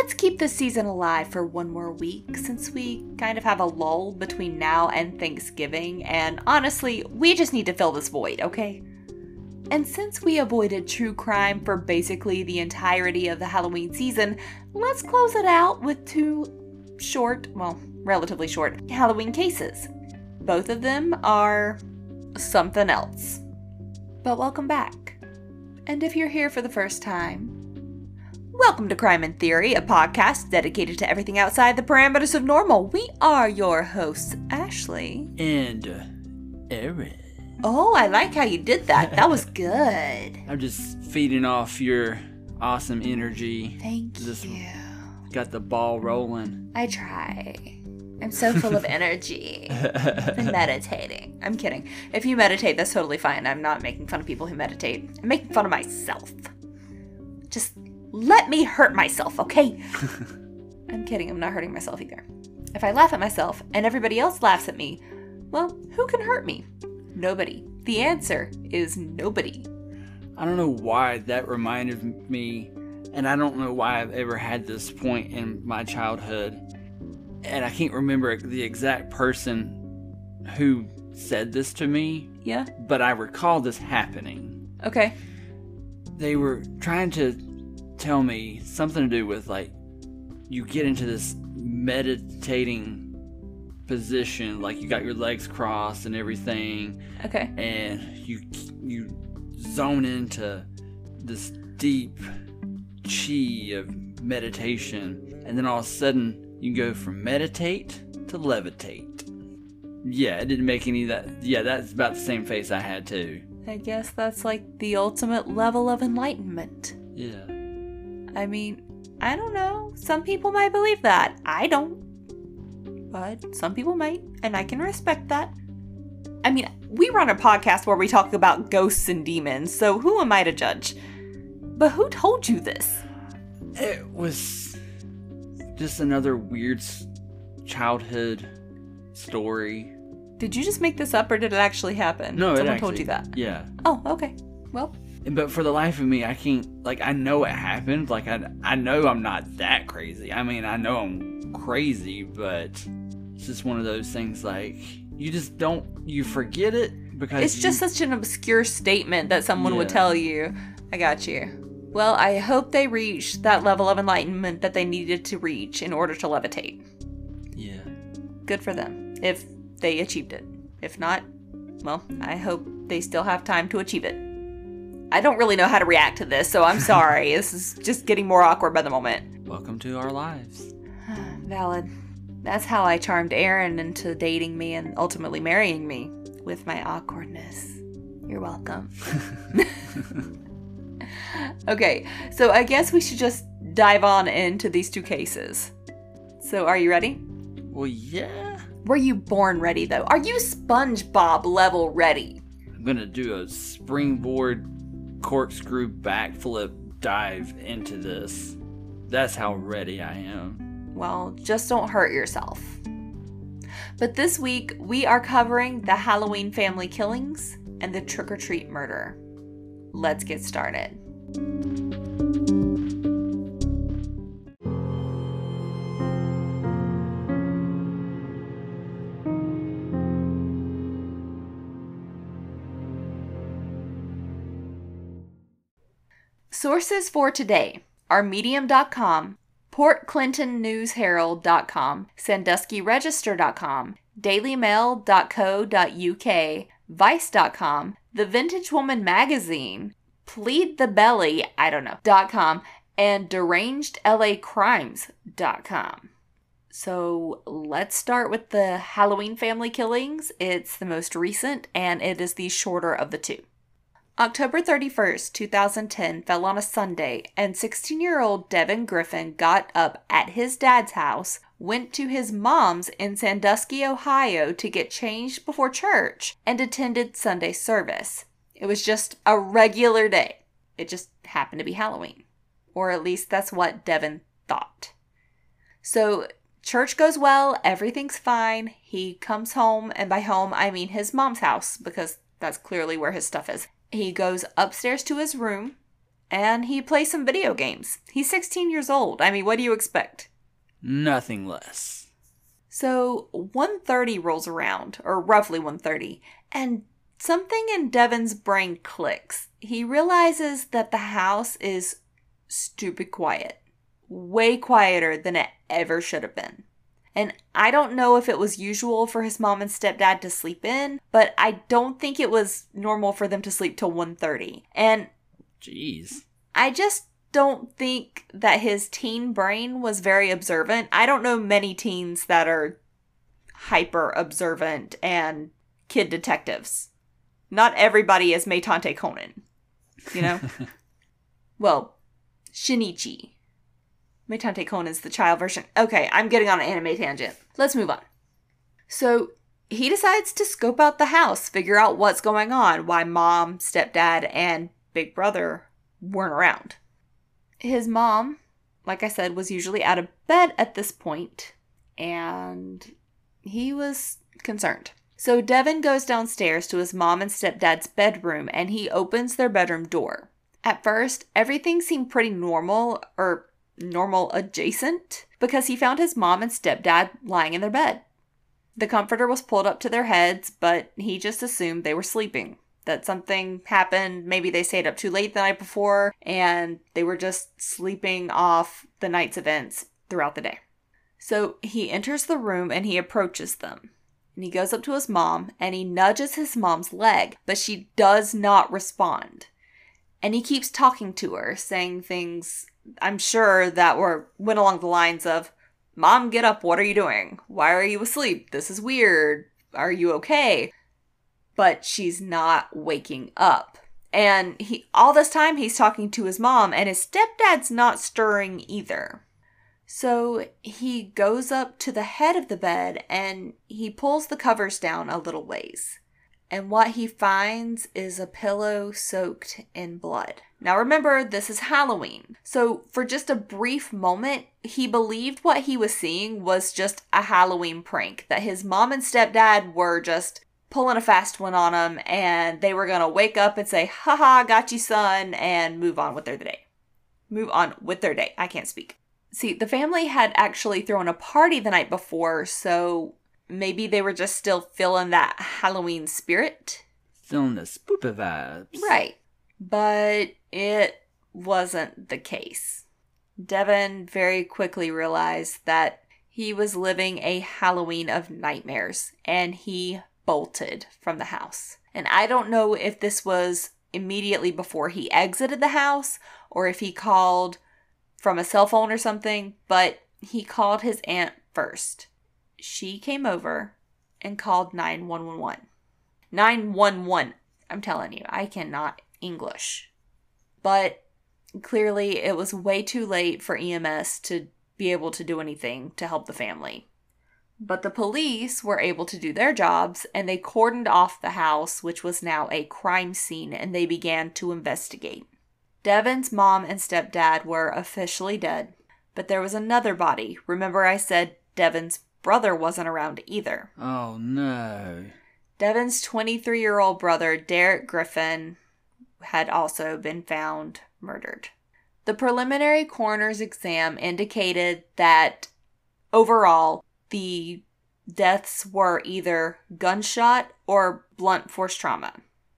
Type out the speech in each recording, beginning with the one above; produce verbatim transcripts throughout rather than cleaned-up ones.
let's keep this season alive for one more week since we kind of have a lull between now and Thanksgiving, and honestly, we just need to fill this void, okay? And since we avoided true crime for basically the entirety of the Halloween season, let's close it out with two short, well, relatively short, Halloween cases. Both of them are something else. But welcome back. And if you're here for the first time, welcome to Crime in Theory, a podcast dedicated to everything outside the parameters of normal. We are your hosts, Ashley. And uh, Erin. Oh, I like how you did that. That was good. I'm just feeding off your awesome energy. Thank just you. Got the ball rolling. I try. I'm so full of energy. I've been meditating. I'm kidding. If you meditate, that's totally fine. I'm not making fun of people who meditate. I'm making fun of myself. Just let me hurt myself, okay? I'm kidding. I'm not hurting myself either. If I laugh at myself and everybody else laughs at me, well, who can hurt me? Nobody. The answer is nobody. I don't know why that reminded me, and I don't know why I've ever had this point in my childhood, and I can't remember the exact person who said this to me. Yeah? But I recall this happening. Okay. They were trying to tell me something to do with, like, you get into this meditating position, like you got your legs crossed and everything. Okay. And you you zone into this deep chi of meditation, and then all of a sudden you go from meditate to levitate. Yeah, it didn't make any of that. Yeah, that's about the same face I had too. I guess that's like the ultimate level of enlightenment. Yeah. I mean, I don't know. Some people might believe that. I don't. But some people might, and I can respect that. I mean, we run a podcast where we talk about ghosts and demons, so who am I to judge? But who told you this? It was just another weird childhood story. Did you just make this up, or did it actually happen? No, Someone it actually, told you that? Yeah. Oh, okay. Well. But for the life of me, I can't, like, I know it happened. Like, I, I know I'm not that crazy. I mean, I know I'm crazy, but it's just one of those things, like, you just don't, you forget it because it's you, just such an obscure statement that someone yeah. would tell you. I got you. Well, I hope they reached that level of enlightenment that they needed to reach in order to levitate. Yeah. Good for them, if they achieved it. If not, well, I hope they still have time to achieve it. I don't really know how to react to this, so I'm sorry. This is just getting more awkward by the moment. Welcome to our lives. Valid. That's how I charmed Aaron into dating me and ultimately marrying me, with my awkwardness. You're welcome. Okay, so I guess we should just dive on into these two cases. So are you ready? Well, yeah. Were you born ready, though? Are you SpongeBob level ready? I'm gonna do a springboard corkscrew backflip dive into this. That's how ready I am. Well, just don't hurt yourself. But this week, we are covering the Halloween family killings and the trick-or-treat murder. Let's get started. Sources for today are medium dot com, port clinton news herald dot com, sandusky register dot com, daily mail dot co dot uk, vice dot com, the Vintage Woman magazine, plead the belly, I don't know, .com, and deranged l a crimes dot com. So let's start with the Halloween family killings. It's the most recent, and it is the shorter of the two. October thirty-first, twenty ten fell on a Sunday, and sixteen-year-old Devin Griffin got up at his dad's house, went to his mom's in Sandusky, Ohio to get changed before church, and attended Sunday service. It was just a regular day. It just happened to be Halloween. Or at least that's what Devin thought. So church goes well, everything's fine. He comes home, and by home I mean his mom's house, because that's clearly where his stuff is. He goes upstairs to his room, and he plays some video games. He's sixteen years old. I mean, what do you expect? Nothing less. So one thirty rolls around, or roughly one thirty, and something in Devin's brain clicks. He realizes that the house is stupid quiet. Way quieter than it ever should have been. And I don't know if it was usual for his mom and stepdad to sleep in, but I don't think it was normal for them to sleep till one thirty. And jeez. I just don't think that his teen brain was very observant. I don't know many teens that are hyper observant and kid detectives. Not everybody is Meitante Conan, you know? Well, Shinichi. Meitante Conan's the child version. Okay, I'm getting on an anime tangent. Let's move on. So he decides to scope out the house, figure out what's going on, why mom, stepdad, and big brother weren't around. His mom, like I said, was usually out of bed at this point, and he was concerned. So Devin goes downstairs to his mom and stepdad's bedroom, and he opens their bedroom door. At first, everything seemed pretty normal, or normal adjacent, because he found his mom and stepdad lying in their bed. The comforter was pulled up to their heads, but he just assumed they were sleeping. That something happened, maybe they stayed up too late the night before, and they were just sleeping off the night's events throughout the day. So he enters the room and he approaches them. And he goes up to his mom and he nudges his mom's leg, but she does not respond. And he keeps talking to her, saying things, I'm sure, that were went along the lines of, Mom, get up, what are you doing? Why are you asleep? This is weird. Are you okay? But she's not waking up. And he all this time he's talking to his mom, and his stepdad's not stirring either. So he goes up to the head of the bed and he pulls the covers down a little ways. And what he finds is a pillow soaked in blood. Now remember, this is Halloween. So for just a brief moment, he believed what he was seeing was just a Halloween prank. That his mom and stepdad were just pulling a fast one on him, and they were going to wake up and say, haha, got you, son, and move on with their day. Move on with their day. I can't speak. See, the family had actually thrown a party the night before, so maybe they were just still feeling that Halloween spirit. Feeling the spoopy vibes. Right. But it wasn't the case. Devin very quickly realized that he was living a Halloween of nightmares, and he bolted from the house. And I don't know if this was immediately before he exited the house or if he called from a cell phone or something, but he called his aunt first. She came over and called nine one one. nine one one. I'm telling you, I cannot English. But clearly it was way too late for E M S to be able to do anything to help the family. But the police were able to do their jobs, and they cordoned off the house, which was now a crime scene, and they began to investigate. Devin's mom and stepdad were officially dead, but there was another body. Remember I said Devin's brother wasn't around either. Oh, no. Devin's twenty-three-year-old brother, Derek Griffin, had also been found murdered. The preliminary coroner's exam indicated that overall, the deaths were either gunshot or blunt force trauma.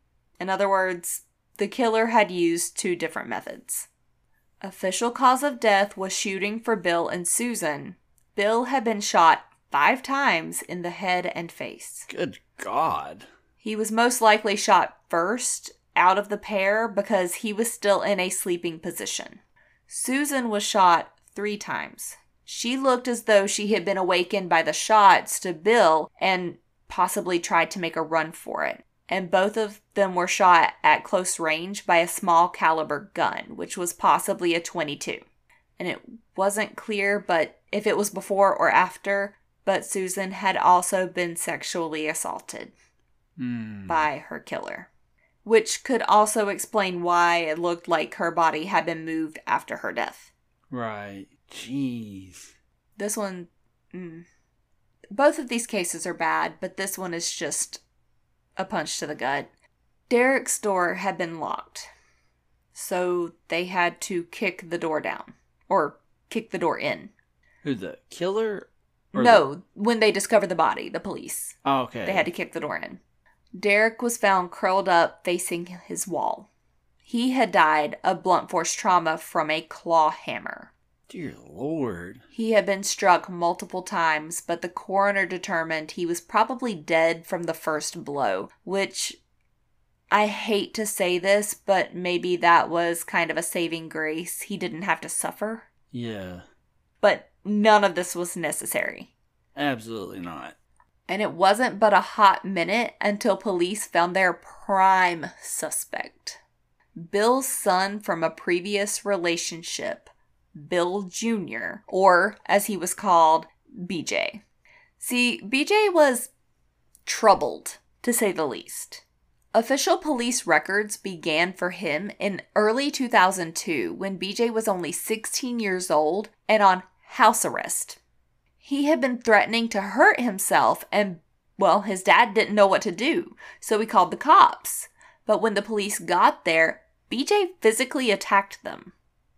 In other words, the killer had used two different methods. Official cause of death was shooting for Bill and Susan. Bill had been shot five times in the head and face. Good God. He was most likely shot first out of the pair because he was still in a sleeping position. Susan was shot three times. She looked as though she had been awakened by the shots to Bill and possibly tried to make a run for it. And both of them were shot at close range by a small caliber gun, which was possibly a twenty-two. And it wasn't clear but if it was before or after, but Susan had also been sexually assaulted mm. by her killer. Which could also explain why it looked like her body had been moved after her death. Right. Jeez. This one, mm, both of these cases are bad, but this one is just a punch to the gut. Derek's door had been locked. So they had to kick the door down. Or kick the door in. Who, the killer? Or No, the... when they discovered the body, the police. Oh, okay. They had to kick the door in. Derek was found curled up facing his wall. He had died of blunt force trauma from a claw hammer. Dear Lord. He had been struck multiple times, but the coroner determined he was probably dead from the first blow, which, I hate to say this, but maybe that was kind of a saving grace. He didn't have to suffer. Yeah. But none of this was necessary. Absolutely not. And it wasn't but a hot minute until police found their prime suspect. Bill's son from a previous relationship, Bill Junior, or as he was called, B J. See, B J was troubled, to say the least. Official police records began for him in early two thousand two when B J was only sixteen years old and on house arrest. He had been threatening to hurt himself and, well, his dad didn't know what to do, so he called the cops. But when the police got there, B J physically attacked them.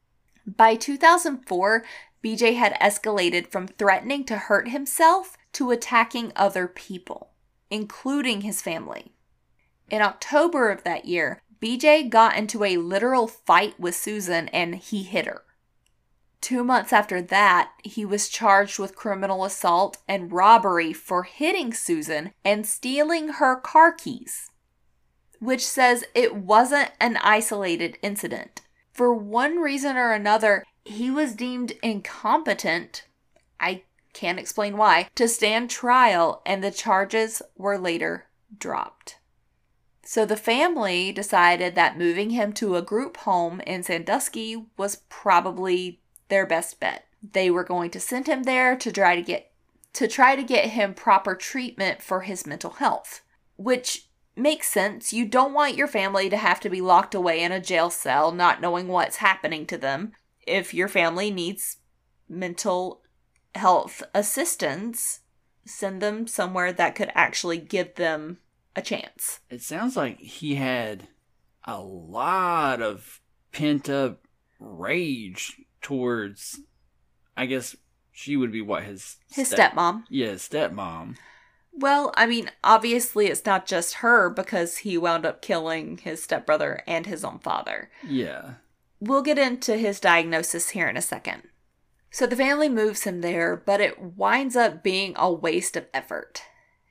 By two thousand four, B J had escalated from threatening to hurt himself to attacking other people, including his family. In October of that year, B J got into a literal fight with Susan and he hit her. Two months after that, he was charged with criminal assault and robbery for hitting Susan and stealing her car keys, which says it wasn't an isolated incident. For one reason or another, he was deemed incompetent, I can't explain why, to stand trial, and the charges were later dropped. So the family decided that moving him to a group home in Sandusky was probably their best bet. They were going to send him there to try to get to try to get him proper treatment for his mental health, which makes sense. You don't want your family to have to be locked away in a jail cell not knowing what's happening to them. If your family needs mental health assistance, send them somewhere that could actually give them a chance. It sounds like he had a lot of pent-up rage towards, I guess she would be what, his... His step- stepmom. Yeah, his stepmom. Well, I mean, obviously it's not just her because he wound up killing his stepbrother and his own father. Yeah. We'll get into his diagnosis here in a second. So the family moves him there, but it winds up being a waste of effort.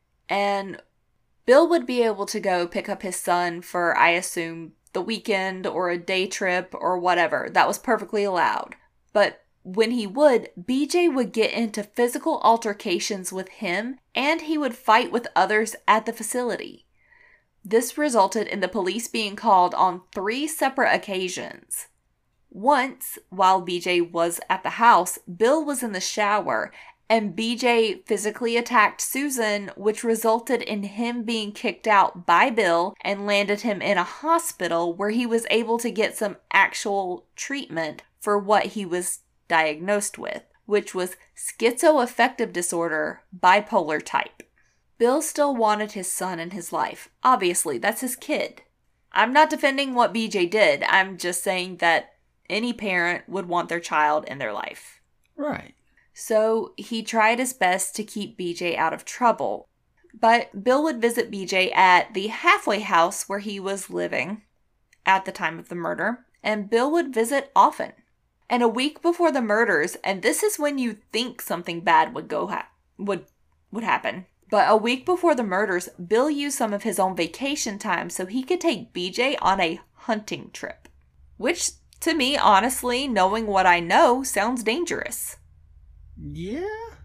And Bill would be able to go pick up his son for, I assume, the weekend or a day trip or whatever. That was perfectly allowed. But when he would, B J would get into physical altercations with him, and he would fight with others at the facility. This resulted in the police being called on three separate occasions. Once, while B J was at the house, Bill was in the shower, and B J physically attacked Susan, which resulted in him being kicked out by Bill and landed him in a hospital where he was able to get some actual treatment for what he was diagnosed with, which was schizoaffective disorder, bipolar type. Bill still wanted his son in his life. Obviously, that's his kid. I'm not defending what B J did. I'm just saying that any parent would want their child in their life. Right. So he tried his best to keep B J out of trouble. But Bill would visit B J at the halfway house where he was living at the time of the murder, and Bill would visit often. And a week before the murders, and this is when you think something bad would go ha- would would happen. But a week before the murders, Bill used some of his own vacation time so he could take B J on a hunting trip. Which, to me, honestly, knowing what I know, sounds dangerous. Yeah?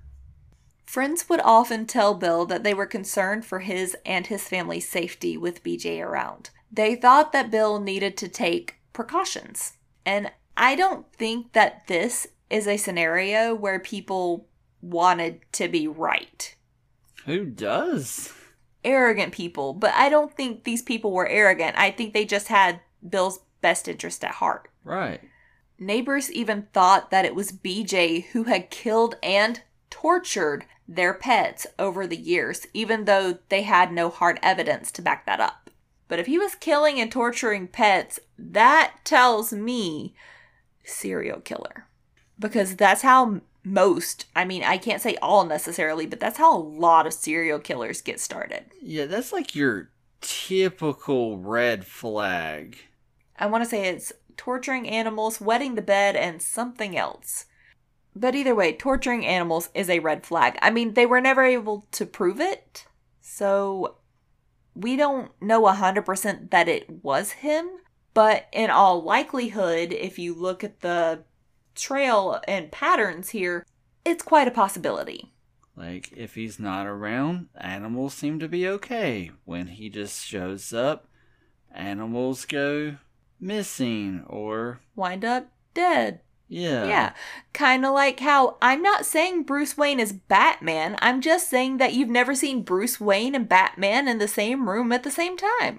Friends would often tell Bill that they were concerned for his and his family's safety with B J around. They thought that Bill needed to take precautions. And I don't think that this is a scenario where people wanted to be right. Who does? Arrogant people, but I don't think these people were arrogant. I think they just had Bill's best interest at heart. Right. Neighbors even thought that it was B J who had killed and tortured their pets over the years, even though they had no hard evidence to back that up. But if he was killing and torturing pets, that tells me serial killer. Because that's how most, I mean, I can't say all necessarily, but that's how a lot of serial killers get started. Yeah, that's like your typical red flag. I want to say it's torturing animals, wetting the bed, and something else. But either way, torturing animals is a red flag. I mean, they were never able to prove it, so we don't know one hundred percent that it was him. But in all likelihood, if you look at the trail and patterns here, it's quite a possibility. Like, if he's not around, animals seem to be okay. When he just shows up, animals go missing or wind up dead. Yeah. Yeah. Kind of like how I'm not saying Bruce Wayne is Batman. I'm just saying that you've never seen Bruce Wayne and Batman in the same room at the same time.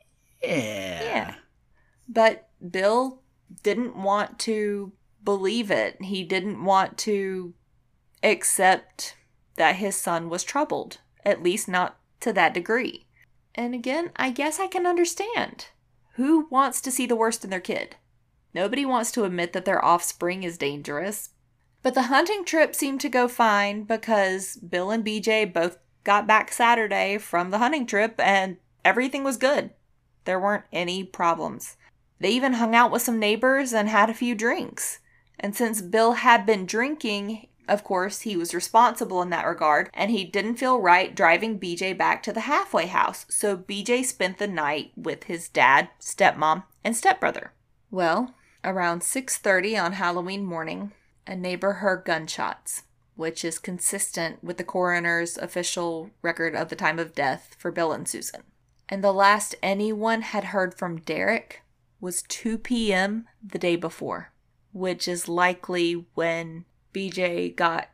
Yeah. Yeah. But Bill didn't want to believe it. He didn't want to accept that his son was troubled. At least not to that degree. And again, I guess I can understand. Who wants to see the worst in their kid? Nobody wants to admit that their offspring is dangerous. But the hunting trip seemed to go fine because Bill and B J both got back Saturday from the hunting trip and everything was good. There weren't any problems. They even hung out with some neighbors and had a few drinks. And since Bill had been drinking, of course, he was responsible in that regard, and he didn't feel right driving B J back to the halfway house. So B J spent the night with his dad, stepmom, and stepbrother. Well, around six thirty on Halloween morning, a neighbor heard gunshots, which is consistent with the coroner's official record of the time of death for Bill and Susan. And the last anyone had heard from Derek was two p.m. the day before, which is likely when B J got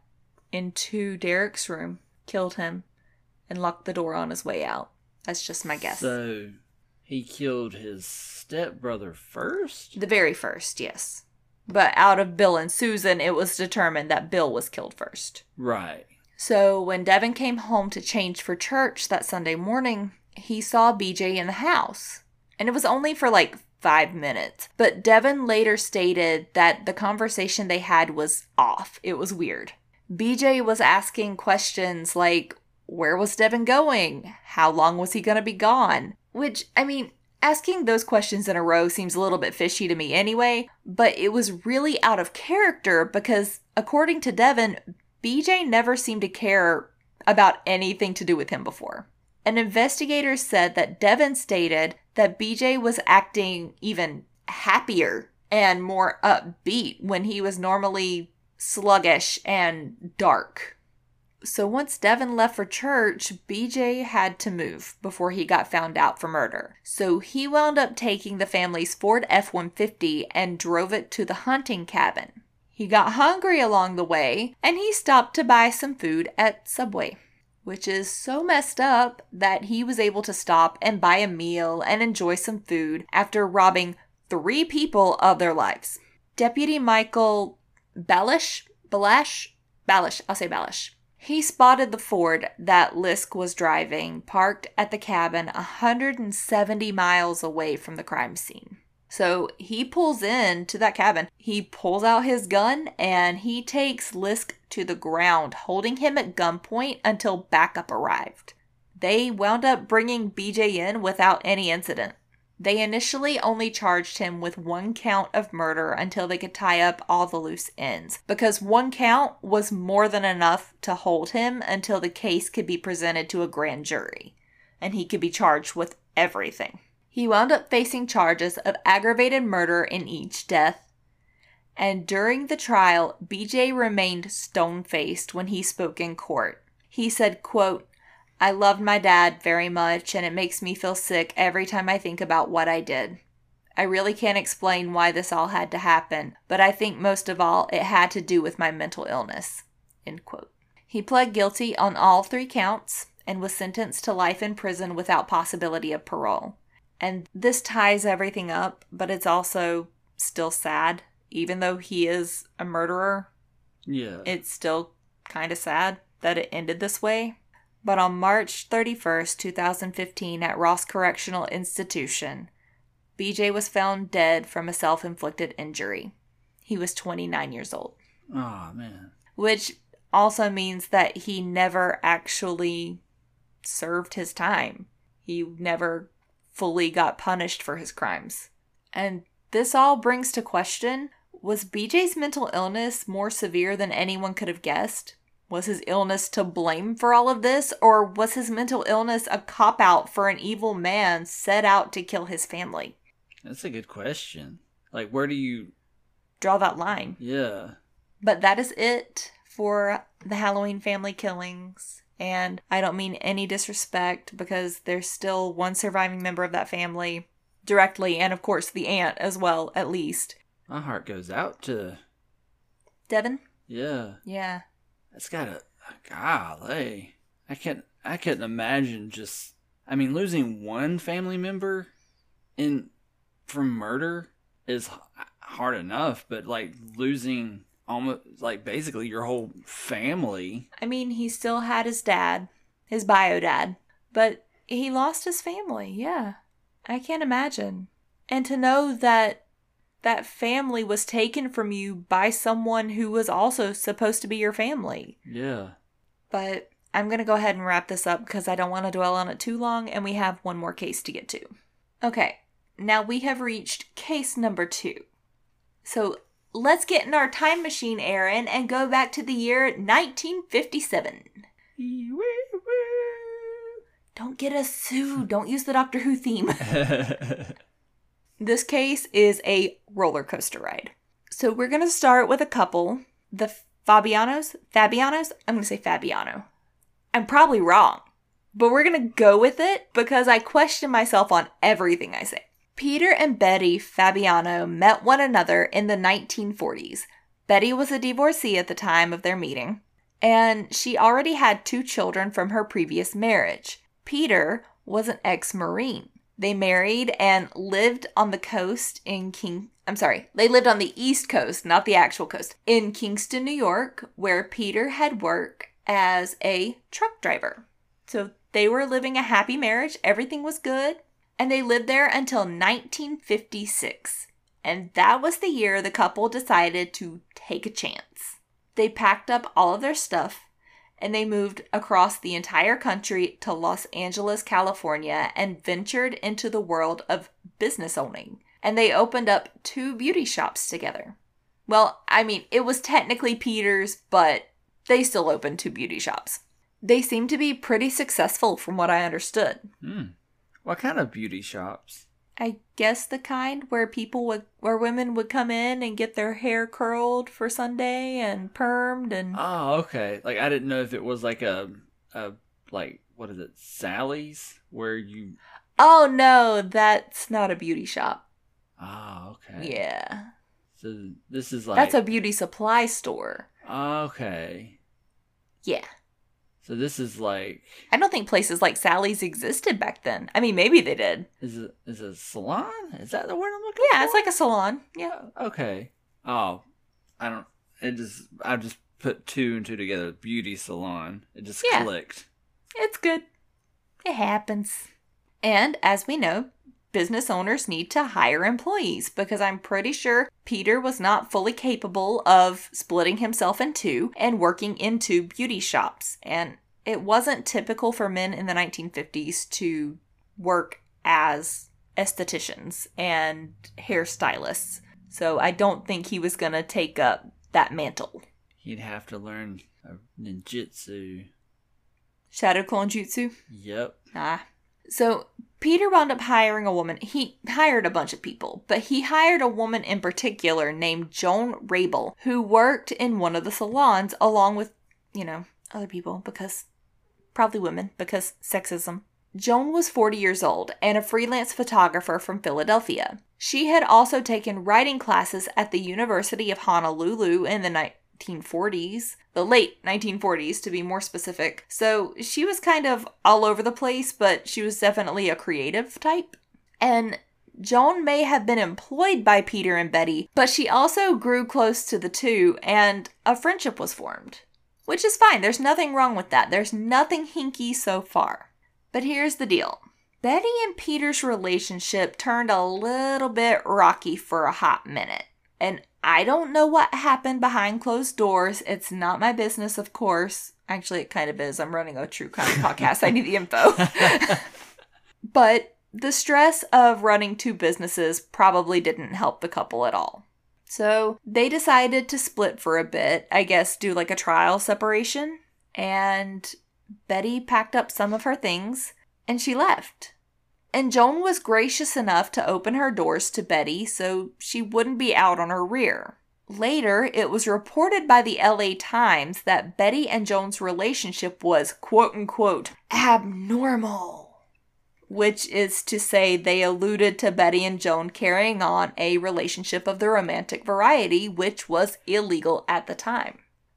into Derek's room, killed him, and locked the door on his way out. That's just my guess. So he killed his stepbrother first? The very first, yes. But out of Bill and Susan, it was determined that Bill was killed first. Right. So when Devin came home to change for church that Sunday morning, he saw B J in the house. And it was only for like five minutes. But Devin later stated that the conversation they had was off. It was weird. B J was asking questions like, where was Devin going? How long was he going to be gone? Which, I mean, asking those questions in a row seems a little bit fishy to me anyway, but it was really out of character because, according to Devin, B J never seemed to care about anything to do with him before. An investigator said that Devin stated that B J was acting even happier and more upbeat when he was normally sluggish and dark. So once Devin left for church, B J had to move before he got found out for murder. So he wound up taking the family's Ford F one fifty and drove it to the hunting cabin. He got hungry along the way, and he stopped to buy some food at Subway, which is so messed up that he was able to stop and buy a meal and enjoy some food after robbing three people of their lives. Deputy Michael Balish, Balash, Balish, I'll say Balish. He spotted the Ford that Lisk was driving, parked at the cabin one hundred seventy miles away from the crime scene. So he pulls in to that cabin, he pulls out his gun, and he takes Lisk to the ground, holding him at gunpoint until backup arrived. They wound up bringing B J in without any incident. They initially only charged him with one count of murder until they could tie up all the loose ends, because one count was more than enough to hold him until the case could be presented to a grand jury, and he could be charged with everything. He wound up facing charges of aggravated murder in each death, and during the trial, B J remained stone-faced when he spoke in court. He said, quote, "I loved my dad very much, and it makes me feel sick every time I think about what I did. I really can't explain why this all had to happen, but I think most of all it had to do with my mental illness." End quote. He pled guilty on all three counts and was sentenced to life in prison without possibility of parole. And this ties everything up, but it's also still sad. Even though he is a murderer, yeah, it's still kind of sad that it ended this way. But on March thirty-first, twenty fifteen, at Ross Correctional Institution, B J was found dead from a self-inflicted injury. He was twenty-nine years old. Oh, man. Which also means that he never actually served his time. He never fully got punished for his crimes. And this all brings to question, was B J's mental illness more severe than anyone could have guessed? Was his illness to blame for all of this? Or was his mental illness a cop-out for an evil man set out to kill his family? That's a good question. Like, where do you... draw that line? Yeah. But that is it for the Halloween family killings. And I don't mean any disrespect, because there's still one surviving member of that family directly, and of course the aunt as well, at least. My heart goes out to... Devin? Yeah. Yeah. That's gotta... Golly. I can't... I couldn't imagine just... I mean, losing one family member in from murder is hard enough, but, like, losing almost, like, basically your whole family. I mean, he still had his dad, his bio dad, but he lost his family, yeah. I can't imagine. And to know that that family was taken from you by someone who was also supposed to be your family. Yeah. But I'm going to go ahead and wrap this up because I don't want to dwell on it too long, and we have one more case to get to. Okay, now we have reached case number two. So let's get in our time machine, Aaron, and go back to the year nineteen fifty-seven. Don't get us sued. Don't use the Doctor Who theme. This case is a roller coaster ride. So we're going to start with a couple. The Fabianos? Fabianos? I'm going to say Fabiano. I'm probably wrong, but we're going to go with it because I question myself on everything I say. Peter and Betty Fabiano met one another in the nineteen forties. Betty was a divorcee at the time of their meeting, and she already had two children from her previous marriage. Peter was an ex-Marine. They married and lived on the coast in King... I'm sorry, they lived on the East Coast, not the actual coast, in Kingston, New York, where Peter had worked as a truck driver. So they were living a happy marriage. Everything was good. And they lived there until nineteen fifty-six. And that was the year the couple decided to take a chance. They packed up all of their stuff and they moved across the entire country to Los Angeles, California, and ventured into the world of business owning. And they opened up two beauty shops together. Well, I mean, it was technically Peter's, but they still opened two beauty shops. They seemed to be pretty successful from what I understood. Hmm. What kind of beauty shops? I guess the kind where people would, where women would come in and get their hair curled for Sunday and permed and... Oh, okay. Like, I didn't know if it was like a, a like, what is it, Sally's? Where you... Oh, no, that's not a beauty shop. Oh, okay. Yeah. So this is like... That's a beauty supply store. Okay. Yeah. So this is like... I don't think places like Sally's existed back then. I mean, maybe they did. Is it is it a salon? Is that the word I'm looking for? Yeah, it's like a salon. Yeah. Okay. Oh, I don't... It just... I just put two and two together. Beauty salon. It just Yeah. clicked. It's good. It happens. And as we know, business owners need to hire employees because I'm pretty sure Peter was not fully capable of splitting himself in two and working in two beauty shops. And it wasn't typical for men in the nineteen fifties to work as estheticians and hairstylists. So I don't think he was going to take up that mantle. He'd have to learn a ninjutsu. Shadow clone jutsu? Yep. Ah. So Peter wound up hiring a woman. He hired a bunch of people, but he hired a woman in particular named Joan Rabel, who worked in one of the salons along with, you know, other people because, probably women, because sexism. Joan was forty years old and a freelance photographer from Philadelphia. She had also taken writing classes at the University of Honolulu in the nineteen forties, the late nineteen forties to be more specific. So she was kind of all over the place, but she was definitely a creative type. And Joan may have been employed by Peter and Betty, but she also grew close to the two and a friendship was formed. which is fine. There's nothing wrong with that. There's nothing hinky so far. But here's the deal. Betty and Peter's relationship turned a little bit rocky for a hot minute. And I don't know what happened behind closed doors. It's not my business, of course. Actually, it kind of is. I'm running a true crime podcast. I need the info. But the stress of running two businesses probably didn't help the couple at all. So they decided to split for a bit, I guess do like a trial separation. And Betty packed up some of her things and she left. And Joan was gracious enough to open her doors to Betty so she wouldn't be out on her rear. Later, it was reported by the L A Times that Betty and Joan's relationship was quote-unquote abnormal, which is to say they alluded to Betty and Joan carrying on a relationship of the romantic variety, which was illegal at the time.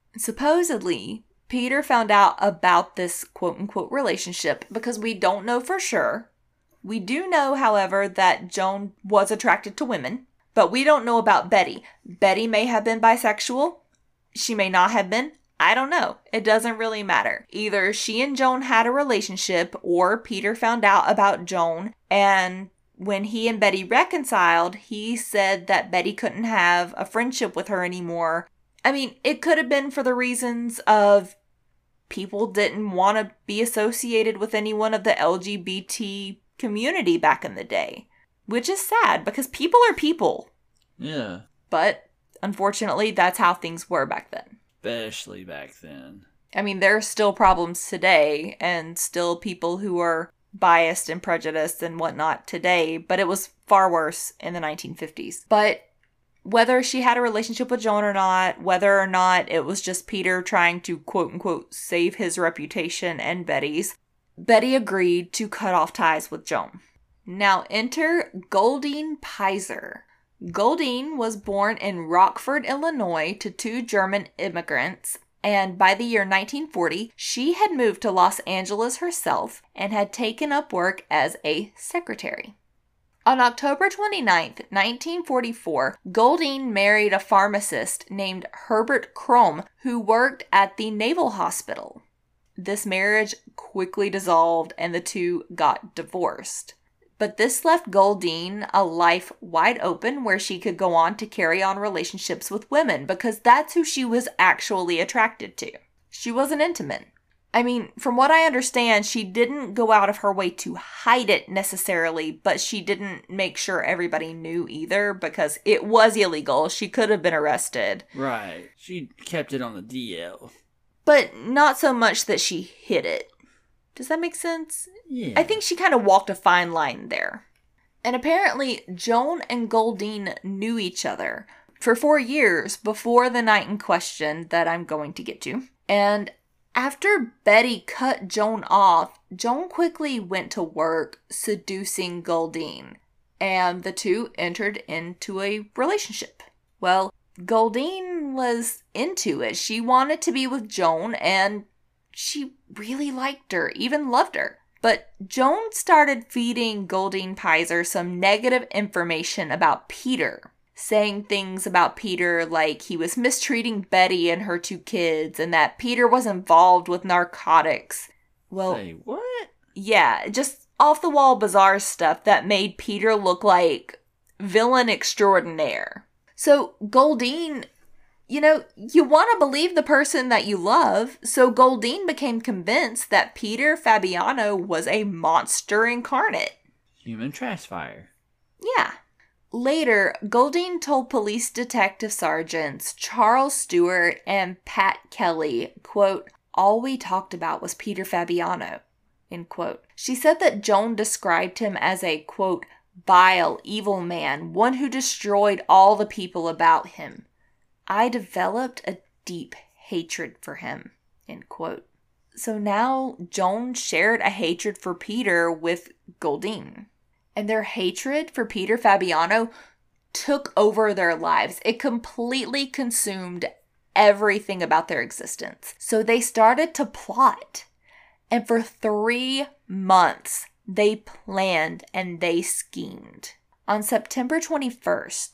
Supposedly, Peter found out about this quote-unquote relationship because we don't know for sure. We do know, however, that Joan was attracted to women, but we don't know about Betty. Betty may have been bisexual. She may not have been. I don't know. It doesn't really matter. Either she and Joan had a relationship or Peter found out about Joan, and when he and Betty reconciled, he said that Betty couldn't have a friendship with her anymore. I mean, it could have been for the reasons of people didn't want to be associated with anyone of the L G B T community back in the day, which is sad because people are people. Yeah. But unfortunately, that's how things were back then. Especially back then. I mean, there are still problems today and still people who are biased and prejudiced and whatnot today, but it was far worse in the nineteen fifties. But whether she had a relationship with Joan or not, whether or not it was just Peter trying to quote-unquote save his reputation and Betty's, Betty agreed to cut off ties with Joan. Now enter Goldine Pizer. Goldine was born in Rockford, Illinois to two German immigrants, and by the year nineteen forty, she had moved to Los Angeles herself and had taken up work as a secretary. On October twenty-ninth, nineteen forty-four, Goldine married a pharmacist named Herbert Krom who worked at the Naval Hospital. This marriage quickly dissolved and the two got divorced. But this left Goldine a life wide open where she could go on to carry on relationships with women because that's who she was actually attracted to. She wasn't intimate. I mean, from what I understand, she didn't go out of her way to hide it necessarily, but she didn't make sure everybody knew either because it was illegal. She could have been arrested. Right. She kept it on the D L. But not so much that she hid it. Does that make sense? Yeah. I think she kind of walked a fine line there. And apparently, Joan and Goldine knew each other for four years before the night in question that I'm going to get to. And after Betty cut Joan off, Joan quickly went to work seducing Goldine. And the two entered into a relationship. Well, Goldine was into it. She wanted to be with Joan and she really liked her, even loved her. But Joan started feeding Goldine Pizer some negative information about Peter, saying things about Peter like he was mistreating Betty and her two kids and that Peter was involved with narcotics. Well, Say what? Yeah, just off-the-wall bizarre stuff that made Peter look like villain extraordinaire. So Goldine, you know, you want to believe the person that you love, so Goldine became convinced that Peter Fabiano was a monster incarnate. Human trash fire. Yeah. Later, Goldine told police detective sergeants Charles Stewart and Pat Kelly, quote, "All we talked about was Peter Fabiano," end quote. She said that Joan described him as a, quote, "vile, evil man, one who destroyed all the people about him. I developed a deep hatred for him," end quote. So now Joan shared a hatred for Peter with Goldine. And their hatred for Peter Fabiano took over their lives. It completely consumed everything about their existence. So they started to plot. And for three months, they planned and they schemed. On September twenty-first,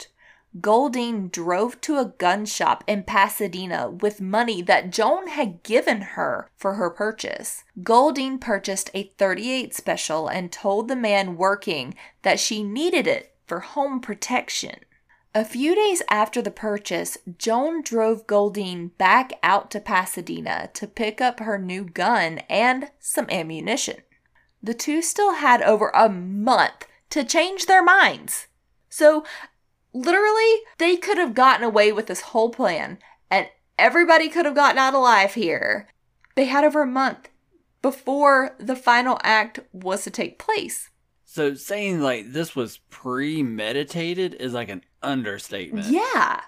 Goldine drove to a gun shop in Pasadena with money that Joan had given her for her purchase. Goldine purchased a thirty-eight special and told the man working that she needed it for home protection. A few days after the purchase, Joan drove Goldine back out to Pasadena to pick up her new gun and some ammunition. The two still had over a month to change their minds. So, literally, they could have gotten away with this whole plan, and everybody could have gotten out alive here. They had over a month before the final act was to take place. So saying like this was premeditated is like an understatement. Yeah.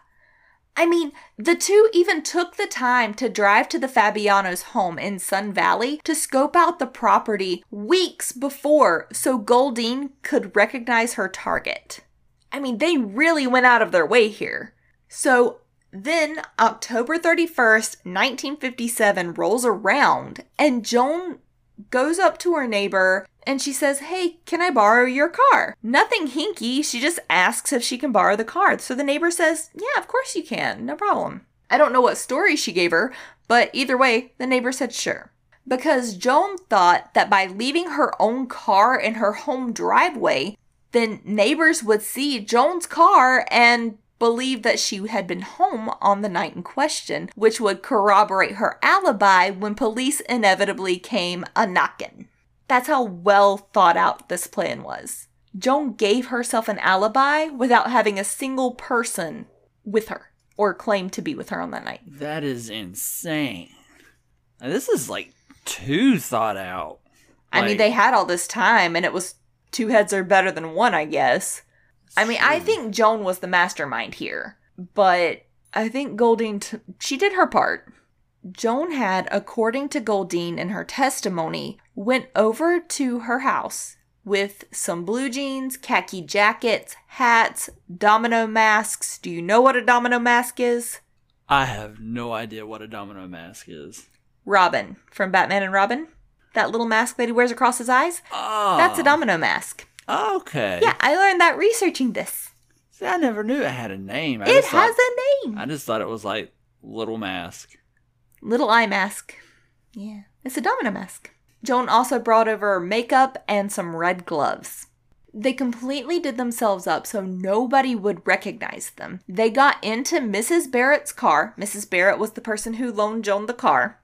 I mean, the two even took the time to drive to the Fabianos' home in Sun Valley to scope out the property weeks before so Goldine could recognize her target. I mean, they really went out of their way here. So then October thirty-first, nineteen fifty-seven rolls around and Joan goes up to her neighbor and she says, "Hey, can I borrow your car?" Nothing hinky. She just asks if she can borrow the car. So the neighbor says, "Yeah, of course you can. No problem." I don't know what story she gave her, but either way, the neighbor said sure. Because Joan thought that by leaving her own car in her home driveway, then neighbors would see Joan's car and believe that she had been home on the night in question, which would corroborate her alibi when police inevitably came a-knockin'. That's how well thought out this plan was. Joan gave herself an alibi without having a single person with her or claim to be with her on that night. That is insane. Now, this is like too thought out. Like, I mean, they had all this time and it was two heads are better than one, I guess. I mean, I think Joan was the mastermind here, but I think Goldine, t- she did her part. Joan had, according to Goldine in her testimony, went over to her house with some blue jeans, khaki jackets, hats, domino masks. Do you know what a domino mask is? I have no idea what a domino mask is. Robin from Batman and Robin. That little mask that he wears across his eyes. Oh. That's a domino mask. Okay. Yeah, I learned that researching this. See, I never knew it had a name. I It just has thought, a name. I just thought it was like little mask. Little eye mask. Yeah, it's a domino mask. Joan also brought over makeup and some red gloves. They completely did themselves up so nobody would recognize them. They got into Missus Barrett's car. Missus Barrett was the person who loaned Joan the car.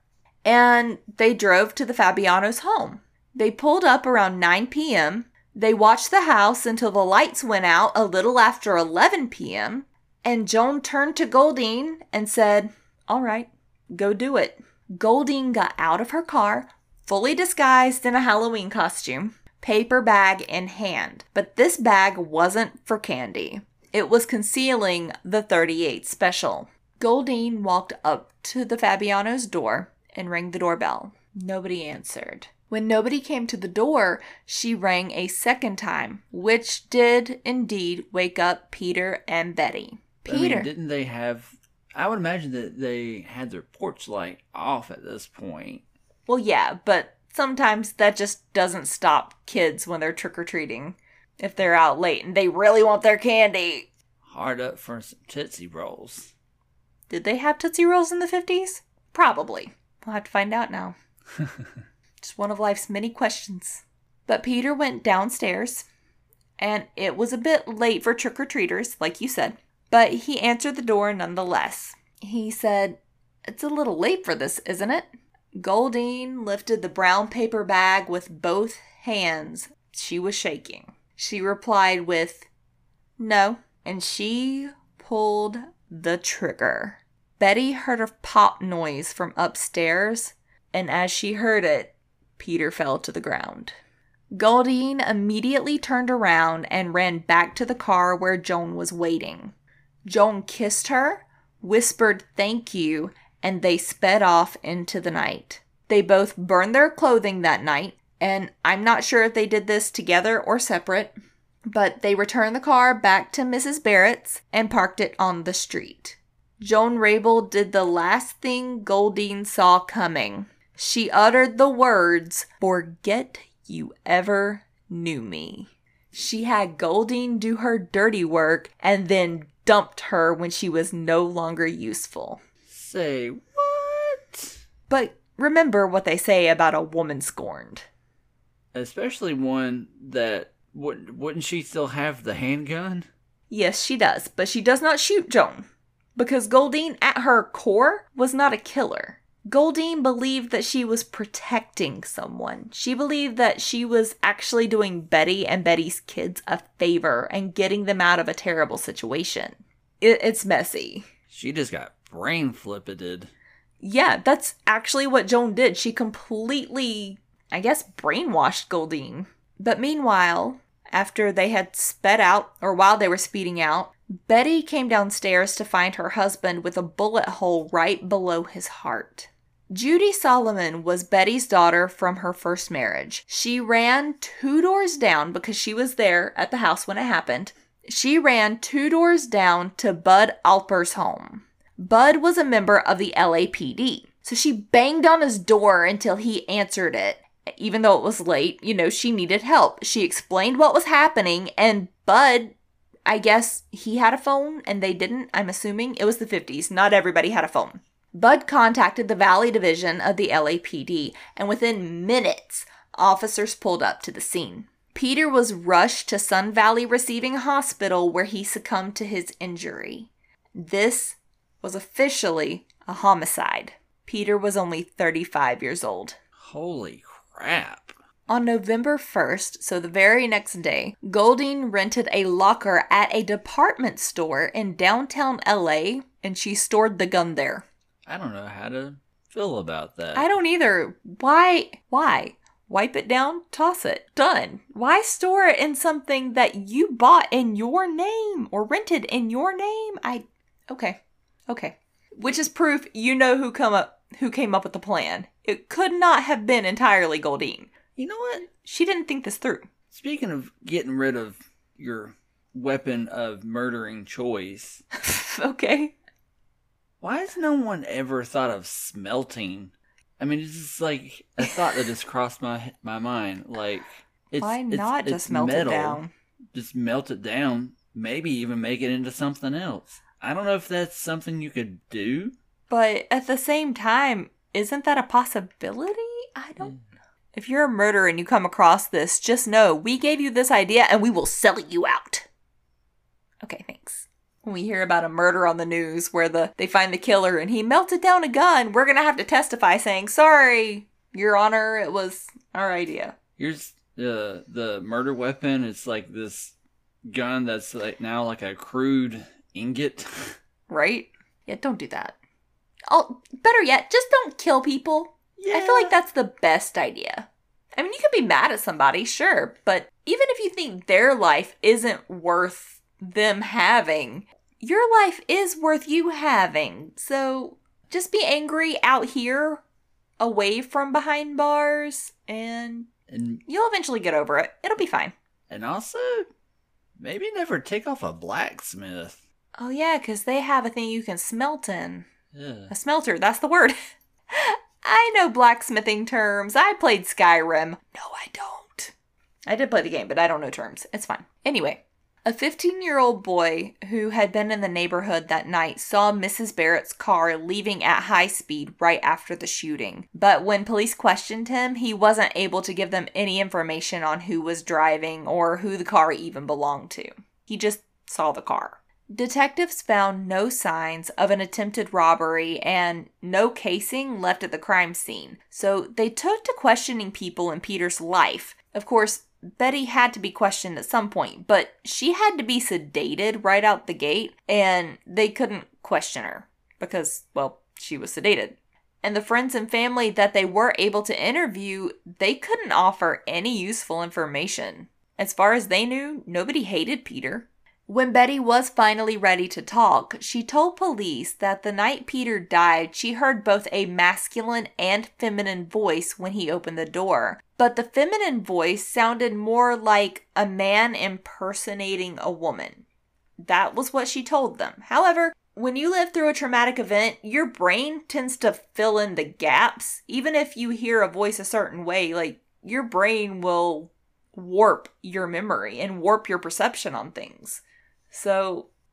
And they drove to the Fabianos' home. They pulled up around nine p.m. They watched the house until the lights went out a little after eleven p.m. And Joan turned to Goldine and said, "All right, go do it." Goldine got out of her car, fully disguised in a Halloween costume, paper bag in hand. But this bag wasn't for candy. It was concealing the thirty-eight special. Goldine walked up to the Fabianos' door and rang the doorbell. Nobody answered. When nobody came to the door, she rang a second time, which did indeed wake up Peter and Betty. Peter. I mean, didn't they have... I would imagine that they had their porch light off at this point. Well, yeah, but sometimes that just doesn't stop kids when they're trick-or-treating. If they're out late and they really want their candy. Hard up for some Tootsie Rolls. Did they have Tootsie Rolls in the fifties? Probably. We'll have to find out now. Just one of life's many questions. But Peter went downstairs, and it was a bit late for trick-or-treaters, like you said. But he answered the door nonetheless. He said, "It's a little late for this, isn't it?" Goldine lifted the brown paper bag with both hands. She was shaking. She replied with, "No." And she pulled the trigger. Betty heard a pop noise from upstairs, and as she heard it, Peter fell to the ground. Goldine immediately turned around and ran back to the car where Joan was waiting. Joan kissed her, whispered thank you, and they sped off into the night. They both burned their clothing that night, and I'm not sure if they did this together or separate, but they returned the car back to Missus Barrett's and parked it on the street. Joan Raybould did the last thing Goldine saw coming. She uttered the words, "Forget you ever knew me." She had Goldine do her dirty work and then dumped her when she was no longer useful. Say what? But remember what they say about a woman scorned. Especially one that, wouldn't, wouldn't she still have the handgun? Yes, she does, but she does not shoot Joan. Because Goldine, at her core, was not a killer. Goldine believed that she was protecting someone. She believed that she was actually doing Betty and Betty's kids a favor and getting them out of a terrible situation. It, it's messy. She just got brain flippeted. Yeah, that's actually what Joan did. She completely, I guess, brainwashed Goldine. But meanwhile, after they had sped out, or while they were speeding out, Betty came downstairs to find her husband with a bullet hole right below his heart. Judy Solomon was Betty's daughter from her first marriage. She ran two doors down because she was there at the house when it happened. She ran two doors down to Bud Alper's home. Bud was a member of the L A P D. So she banged on his door until he answered it. Even though it was late, you know, she needed help. She explained what was happening, and Bud, I guess he had a phone and they didn't, I'm assuming. It was the fifties. Not everybody had a phone. Bud contacted the Valley Division of the L A P D, and within minutes, officers pulled up to the scene. Peter was rushed to Sun Valley Receiving Hospital where he succumbed to his injury. This was officially a homicide. Peter was only thirty-five years old. Holy crap. On November first, so the very next day, Goldine rented a locker at a department store in downtown L A, and she stored the gun there. I don't know how to feel about that. I don't either. Why? Why? Wipe it down, toss it. Done. Why store it in something that you bought in your name or rented in your name? I... Okay. Okay. Which is proof you know who come up who came up with the plan. It could not have been entirely Goldine. You know what? She didn't think this through. Speaking of getting rid of your weapon of murdering choice. Okay. Why has no one ever thought of smelting? I mean, it's just like a thought that just crossed my my mind. Like, it's, why not it's, just it's melt metal. it down? Just melt it down. Maybe even make it into something else. I don't know if that's something you could do. But at the same time, isn't that a possibility? I don't... Mm. If you're a murderer and you come across this, just know we gave you this idea and we will sell you out. Okay, thanks. When we hear about a murder on the news where the they find the killer and he melted down a gun, we're going to have to testify saying, sorry, Your Honor, it was our idea. Here's the the murder weapon. It's like this gun that's like now like a crude ingot. Right? Yeah, don't do that. Oh, better yet, just don't kill people. Yeah. I feel like that's the best idea. I mean, you could be mad at somebody, sure, but even if you think their life isn't worth them having, your life is worth you having. So just be angry out here, away from behind bars, and, and you'll eventually get over it. It'll be fine. And also, maybe never take off a blacksmith. Oh yeah, because they have a thing you can smelt in. Yeah. A smelter, that's the word. I know blacksmithing terms. I played Skyrim. No, I don't. I did play the game, but I don't know terms. It's fine. Anyway, a fifteen-year-old boy who had been in the neighborhood that night saw Missus Barrett's car leaving at high speed right after the shooting. But when police questioned him, he wasn't able to give them any information on who was driving or who the car even belonged to. He just saw the car. Detectives found no signs of an attempted robbery and no casing left at the crime scene, so they took to questioning people in Peter's life. Of course, Betty had to be questioned at some point, but she had to be sedated right out the gate, and they couldn't question her because, well, she was sedated. And the friends and family that they were able to interview, they couldn't offer any useful information. As far as they knew, nobody hated Peter. When Betty was finally ready to talk, she told police that the night Peter died, she heard both a masculine and feminine voice when he opened the door. But the feminine voice sounded more like a man impersonating a woman. That was what she told them. However, when you live through a traumatic event, your brain tends to fill in the gaps. Even if you hear a voice a certain way, like, your brain will warp your memory and warp your perception on things. So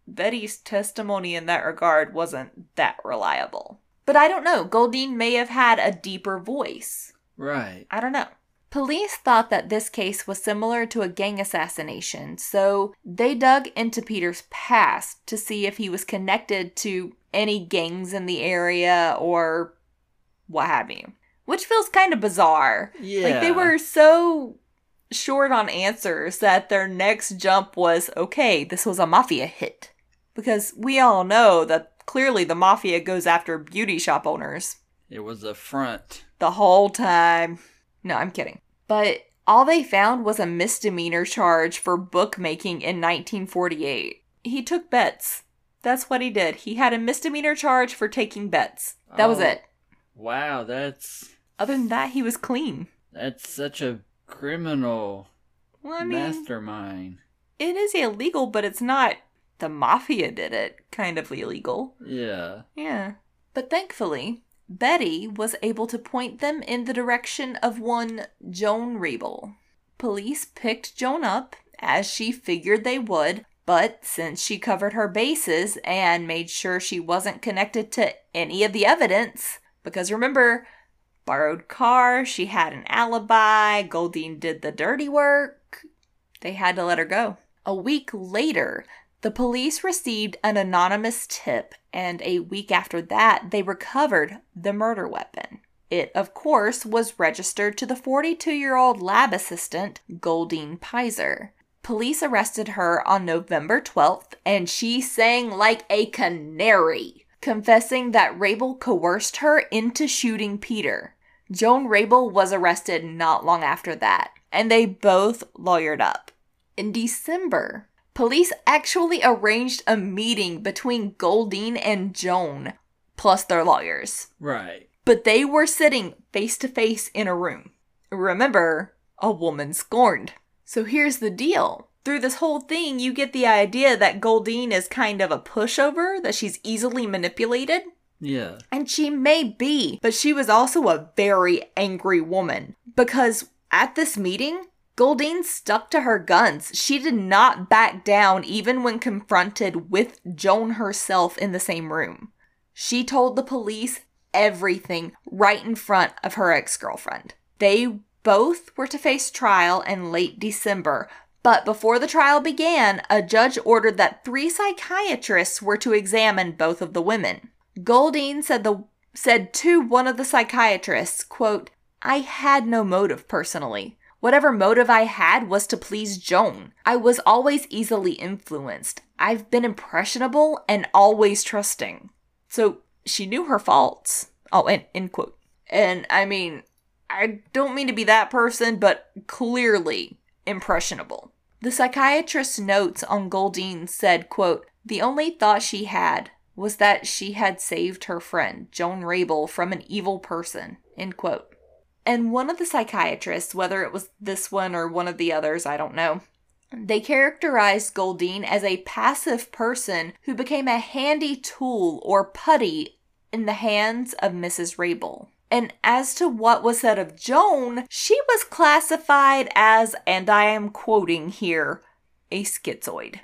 Betty's testimony in that regard wasn't that reliable. But I don't know. Goldine may have had a deeper voice. Right. I don't know. Police thought that this case was similar to a gang assassination, so they dug into Peter's past to see if he was connected to any gangs in the area or what have you. Which feels kind of bizarre. Yeah. Like, they were so short on answers that their next jump was, okay, this was a mafia hit. Because we all know that clearly the mafia goes after beauty shop owners. It was a front. The whole time. No, I'm kidding. But all they found was a misdemeanor charge for bookmaking in nineteen forty-eight. He took bets. That's what he did. He had a misdemeanor charge for taking bets. That oh, was it. Wow, that's... Other than that, he was clean. That's such a criminal well, I mean, mastermind. It is illegal, but it's not the mafia did it kind of illegal. Yeah. Yeah. But thankfully, Betty was able to point them in the direction of one Joan Rabel. Police picked Joan up, as she figured they would, but since she covered her bases and made sure she wasn't connected to any of the evidence, because remember, borrowed car, she had an alibi, Goldine did the dirty work, they had to let her go. A week later, the police received an anonymous tip, and a week after that, they recovered the murder weapon. It, of course, was registered to the forty-two-year-old lab assistant, Goldine Pizer. Police arrested her on November twelfth, and she sang like a canary, confessing that Rabel coerced her into shooting Peter. Joan Rabel was arrested not long after that, and they both lawyered up. In December, police actually arranged a meeting between Goldine and Joan, plus their lawyers. Right. But they were sitting face-to-face in a room. Remember, a woman scorned. So here's the deal. Through this whole thing, you get the idea that Goldine is kind of a pushover, that she's easily manipulated. Yeah. And she may be, but she was also a very angry woman. Because at this meeting, Goldine stuck to her guns. She did not back down even when confronted with Joan herself in the same room. She told the police everything right in front of her ex-girlfriend. They both were to face trial in late December, but before the trial began, a judge ordered that three psychiatrists were to examine both of the women. Goldine said the said to one of the psychiatrists, quote, "I had no motive personally. Whatever motive I had was to please Joan. I was always easily influenced. I've been impressionable and always trusting." So she knew her faults. Oh, and end quote. And I mean, I don't mean to be that person, but clearly impressionable. The psychiatrist's notes on Goldine said, quote, "The only thought she had was that she had saved her friend, Joan Rabel, from an evil person," end quote. And one of the psychiatrists, whether it was this one or one of the others, I don't know, they characterized Goldine as a passive person who became a handy tool or putty in the hands of Missus Rabel. And as to what was said of Joan, she was classified as, and I am quoting here, a schizoid.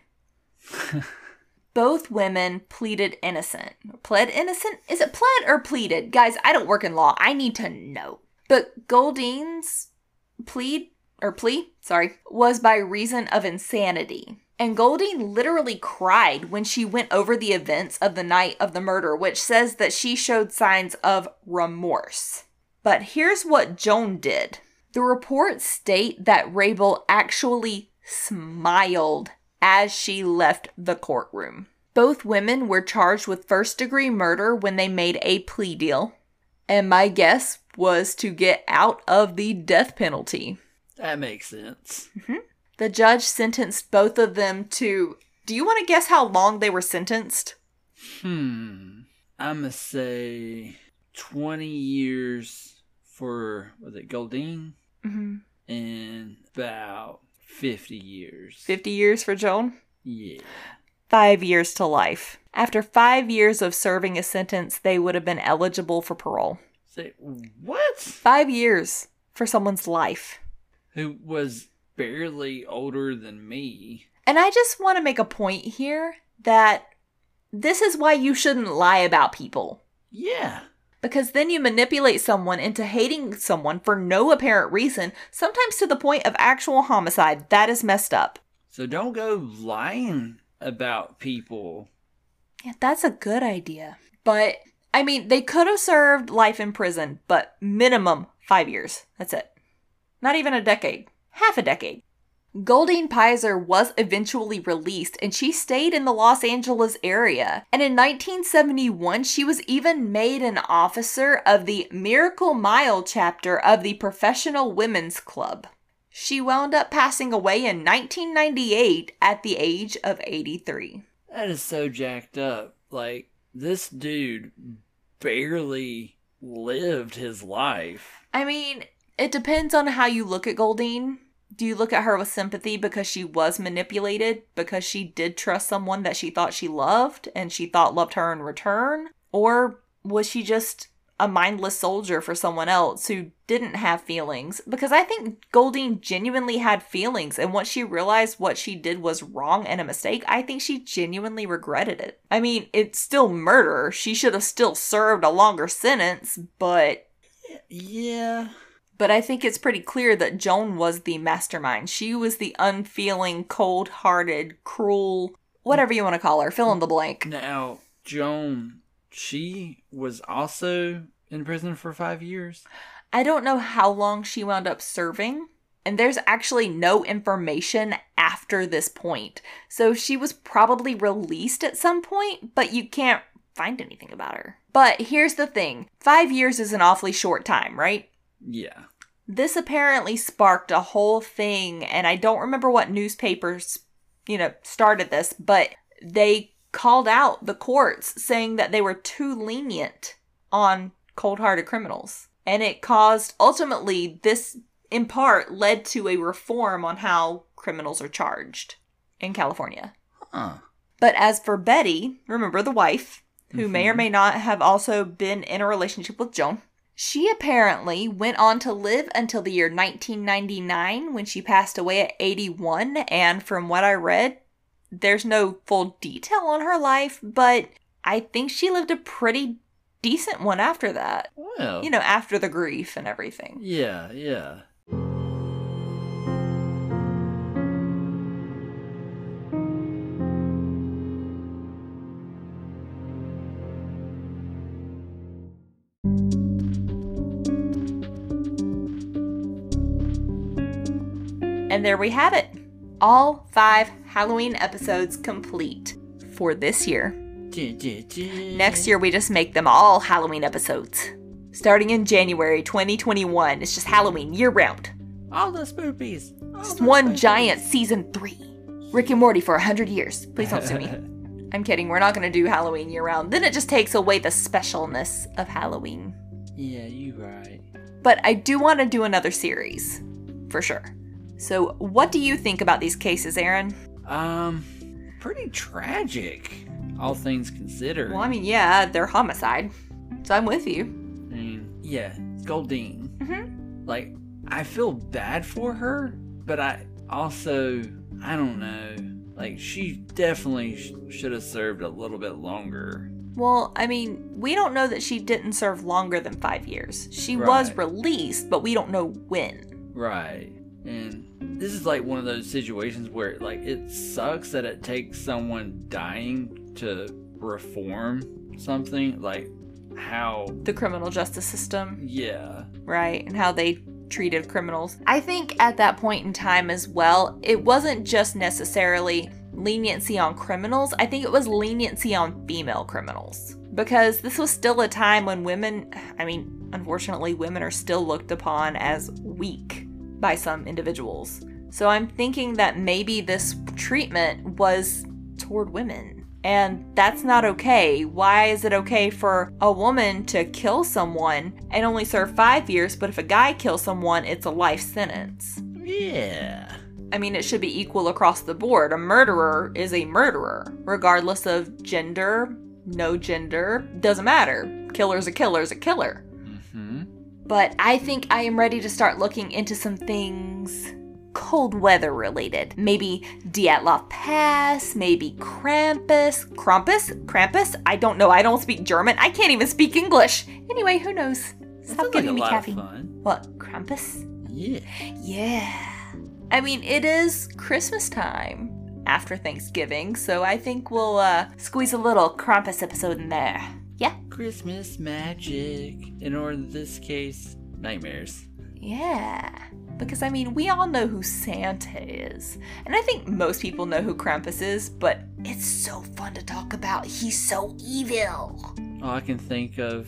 Both women pleaded innocent. Pled innocent? Is it pled or pleaded? Guys, I don't work in law. I need to know. But Goldine's plead, or plea, sorry, was by reason of insanity. And Goldine literally cried when she went over the events of the night of the murder, which says that she showed signs of remorse. But here's what Joan did. The reports state that Rabel actually smiled as she left the courtroom. Both women were charged with first-degree murder when they made a plea deal. And my guess was to get out of the death penalty. That makes sense. Mm-hmm. The judge sentenced both of them to... Do you want to guess how long they were sentenced? Hmm. I'm going to say twenty years for, was it Goldine? Mm-hmm. And about fifty years. fifty years for Joan? Yeah. Five years to life. After five years of serving a sentence, they would have been eligible for parole. Say, what? Five years for someone's life. Who was barely older than me. And I just want to make a point here that this is why you shouldn't lie about people. Yeah. Because then you manipulate someone into hating someone for no apparent reason, sometimes to the point of actual homicide. That is messed up. So don't go lying about people. Yeah, that's a good idea. But, I mean, they could have served life in prison, but minimum five years. That's it. Not even a decade. Half a decade. Goldine Pizer was eventually released, and she stayed in the Los Angeles area. And in nineteen seventy-one, she was even made an officer of the Miracle Mile chapter of the Professional Women's Club. She wound up passing away in nineteen ninety-eight at the age of eighty-three. That is so jacked up. Like, this dude barely lived his life. I mean, it depends on how you look at Goldine. Do you look at her with sympathy because she was manipulated, because she did trust someone that she thought she loved and she thought loved her in return? Or was she just a mindless soldier for someone else who didn't have feelings? Because I think Goldine genuinely had feelings, and once she realized what she did was wrong and a mistake, I think she genuinely regretted it. I mean, it's still murder. She should have still served a longer sentence, but... Yeah... But I think it's pretty clear that Joan was the mastermind. She was the unfeeling, cold-hearted, cruel, whatever you want to call her. Fill in the blank. Now, Joan, she was also in prison for five years? I don't know how long she wound up serving. And there's actually no information after this point. So she was probably released at some point, but you can't find anything about her. But here's the thing. Five years is an awfully short time, right? Yeah. This apparently sparked a whole thing, and I don't remember what newspapers, you know, started this, but they called out the courts saying that they were too lenient on cold-hearted criminals. And it caused, ultimately, this, in part, led to a reform on how criminals are charged in California. Huh. But as for Betty, remember the wife, who Mm-hmm. may or may not have also been in a relationship with Joan, she apparently went on to live until the year nineteen ninety-nine when she passed away at eighty-one. And from what I read, there's no full detail on her life, but I think she lived a pretty decent one after that. Well. You know, after the grief and everything. Yeah, yeah. And there we have it. All five Halloween episodes complete for this year. Next year, we just make them all Halloween episodes. Starting in January twenty twenty-one, it's just Halloween year-round. All the spoopies. All Just the one spoopies. giant season three. Rick and Morty for one hundred years. Please don't sue me. I'm kidding. We're not going to do Halloween year-round. Then it just takes away the specialness of Halloween. Yeah, you right. But I do want to do another series. For sure. So, what do you think about these cases, Aaron? Um, pretty tragic, all things considered. Well, I mean, yeah, they're homicide. So I'm with you. I mean, yeah, Goldine. Mm-hmm. Like, I feel bad for her, but I also, I don't know. Like, she definitely sh- should have served a little bit longer. Well, I mean, we don't know that she didn't serve longer than five years. She was Right. released, but we don't know when. Right. And this is like one of those situations where, like, it sucks that it takes someone dying to reform something. Like, how. The criminal justice system, Yeah. right? And how they treated criminals. I think at that point in time as well, it wasn't just necessarily leniency on criminals. I think it was leniency on female criminals. Because this was still a time when women, I mean, unfortunately, women are still looked upon as weak by some individuals. So I'm thinking that maybe this treatment was toward women. And that's not okay. Why is it okay for a woman to kill someone and only serve five years, but if a guy kills someone, it's a life sentence? Yeah. I mean, it should be equal across the board. A murderer is a murderer, regardless of gender, no gender, doesn't matter. Killer's a killer's a killer. Mm-hmm. But I think I am ready to start looking into some things cold weather related. Maybe Dyatlov Pass, maybe Krampus. Krampus? Krampus? I don't know. I don't speak German. I can't even speak English. Anyway, who knows? Stop giving me caffeine. What? Krampus? Yeah. Yeah. I mean, it is Christmas time after Thanksgiving, so I think we'll uh, squeeze a little Krampus episode in there. Yeah? Christmas magic. In or in this case, nightmares. Yeah. Because, I mean, we all know who Santa is. And I think most people know who Krampus is, but it's so fun to talk about. He's so evil. All I can think of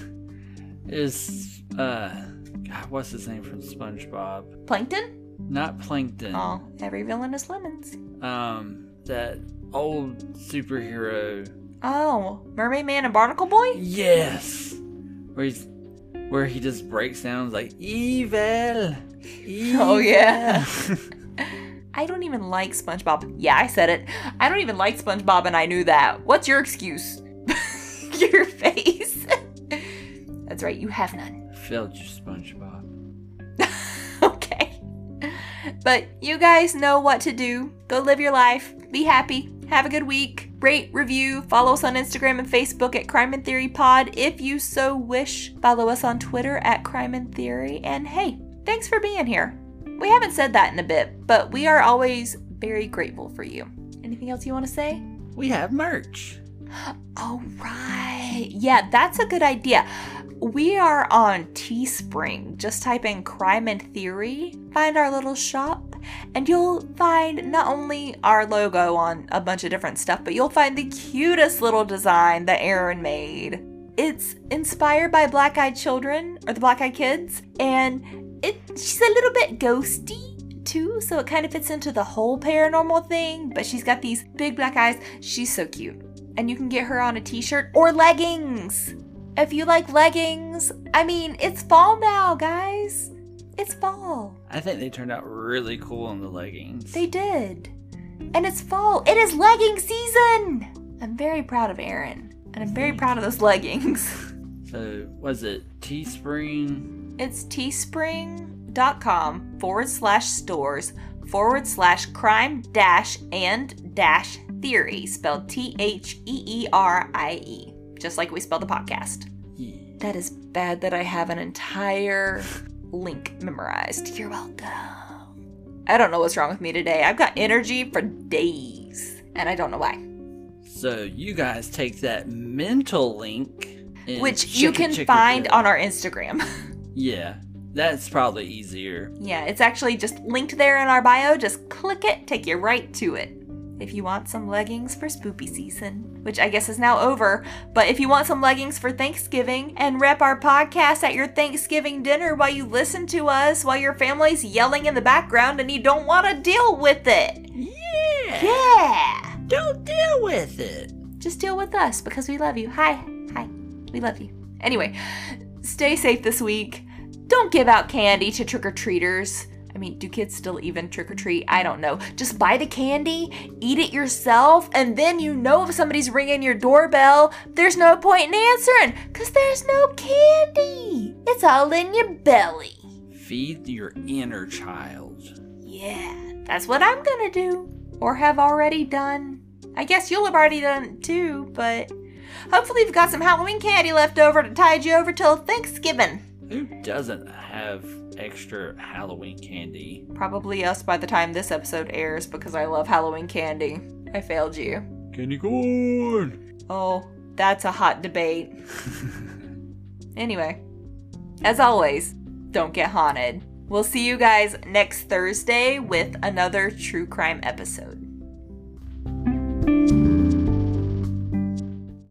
is, uh, God, what's his name from SpongeBob? Plankton? Not Plankton. Oh, every villain is lemons. Um, that old superhero. Oh, Mermaid Man and Barnacle Boy? Yes! Where he's, where he just breaks down like, evil! Evil. Oh, yeah. I don't even like SpongeBob. Yeah, I said it. I don't even like SpongeBob, and I knew that. What's your excuse? Your face. That's right, you have none. Failed you, SpongeBob. Okay. But you guys know what to do. Go live your life. Be happy. Have a good week. Rate, review, follow us on Instagram and Facebook at Crime and Theory Pod. If you so wish, follow us on Twitter at Crime and Theory. And hey, thanks for being here. We haven't said that in a bit, but we are always very grateful for you. Anything else you want to say? We have merch. Oh, right. Yeah, that's a good idea. We are on Teespring. Just type in Crime and Theory, find our little shop, and you'll find not only our logo on a bunch of different stuff, but you'll find the cutest little design that Erin made. It's inspired by Black Eyed Children, or the Black Eyed Kids, and it she's a little bit ghosty too, so it kind of fits into the whole paranormal thing, but she's got these big black eyes. She's so cute. And you can get her on a t-shirt or leggings. If you like leggings, I mean, it's fall now, guys. It's fall. I think they turned out really cool on the leggings. They did. And it's fall. It is legging season. I'm very proud of Erin. And I'm very proud of those leggings. So, was it Teespring? It's teespring.com forward slash stores forward slash crime dash and dash theory, spelled T H E E R I E. Just like we spell the podcast. Yeah. That is bad that I have an entire link memorized. You're welcome. I don't know what's wrong with me today. I've got energy for days, and I don't know why. So you guys take that mental link, and which you chicka, can chicka, find chicka. on our Instagram. Yeah, that's probably easier. Yeah, it's actually just linked there in our bio. Just click it, take you right to it. If you want some leggings for spoopy season, which I guess is now over, but if you want some leggings for Thanksgiving and rep our podcast at your Thanksgiving dinner while you listen to us while your family's yelling in the background and you don't want to deal with it. Yeah. Yeah. Don't deal with it. Just deal with us because we love you. Hi. Hi. We love you. Anyway, stay safe this week. Don't give out candy to trick-or-treaters. I mean, do kids still even trick-or-treat? I don't know. Just buy the candy, eat it yourself, and then you know if somebody's ringing your doorbell, there's no point in answering, because there's no candy. It's all in your belly. Feed your inner child. Yeah, that's what I'm gonna do, or have already done. I guess you'll have already done it too, but hopefully you've got some Halloween candy left over to tide you over till Thanksgiving. Who doesn't have extra Halloween candy? Probably us by the time this episode airs because I love Halloween candy. I failed you. Candy corn! Oh, that's a hot debate. Anyway, as always, don't get haunted. We'll see you guys next Thursday with another true crime episode.